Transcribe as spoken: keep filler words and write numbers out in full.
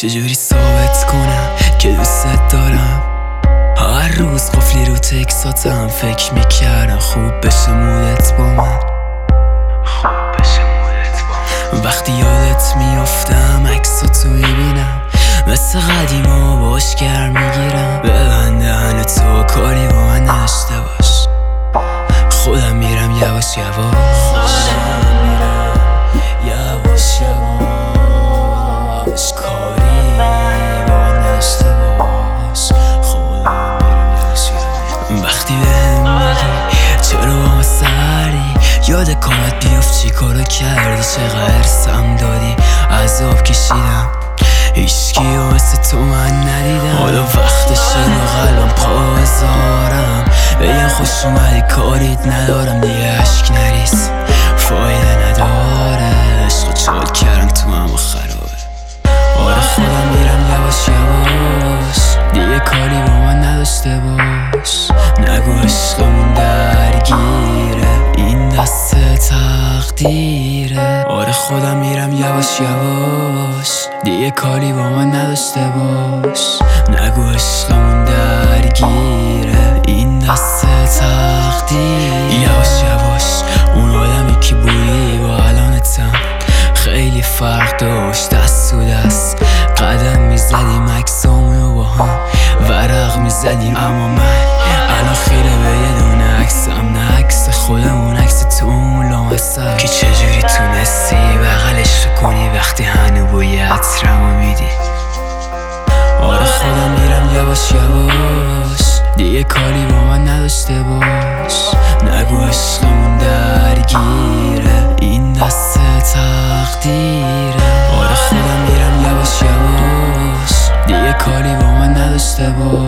چجوری ثابت کنم که دوست دارم؟ هر روز قفلی رو تکساتم، فکر میکردم خوب بشه مودت با من، خوب بشه مودت با من. وقتی یادت میافتم عکساتو میبینم، مثل قدیما باش گرم میگیرم. ببند دهن تو، کاری با من نداشته باش، خودم میرم یواش یواش، خودم میرم یواش یواش، کاری با من نداشته باش، خودم میرم یواش یواش. وقتی بهم میگی چرا با من سری، یاد کارت بیافت چی کارو کردی، چقدر ارسم دادی، عذاب کشیدم، هیچکی و مثل تو من ندیدم. حالا وقتشه با قلبم پا بذارم، بگم خوش اومدی کاریت ندارم، دیگه عشق نریز فایده نداره، عشق چال کردم تو هم خرابه. آره خودم میرم یواش یواش، دیگه کاری با من نداشته باش، نگو عشقمون درگیره، این دست تقدیره. آره خودم میرم یواش یواش، دیگه کاری با من نداشته باش، نگو عشقمون درگیره، این دست تقدیره. یواش یواش اون آدمی که بودی با الانتم خیلی فرق داشت، دست و دست قدم میزدیم، عکسامونو با هم ورق میزدیم، اما من الان خیره به یه دونه عکسم، نه عکس خودمون، عکس تو اون لامصب که چجوری تونستی بغلش کنی وقتی هنو بوی عطرمو میدی. آره خودم میرم یواش یواش، دیگه کاری با من نداشته باش، نگو عشقمون درگیره، این دست تقدیره. آره خودم میرم یواش یواش، دیگه کاری با من نداشته باش.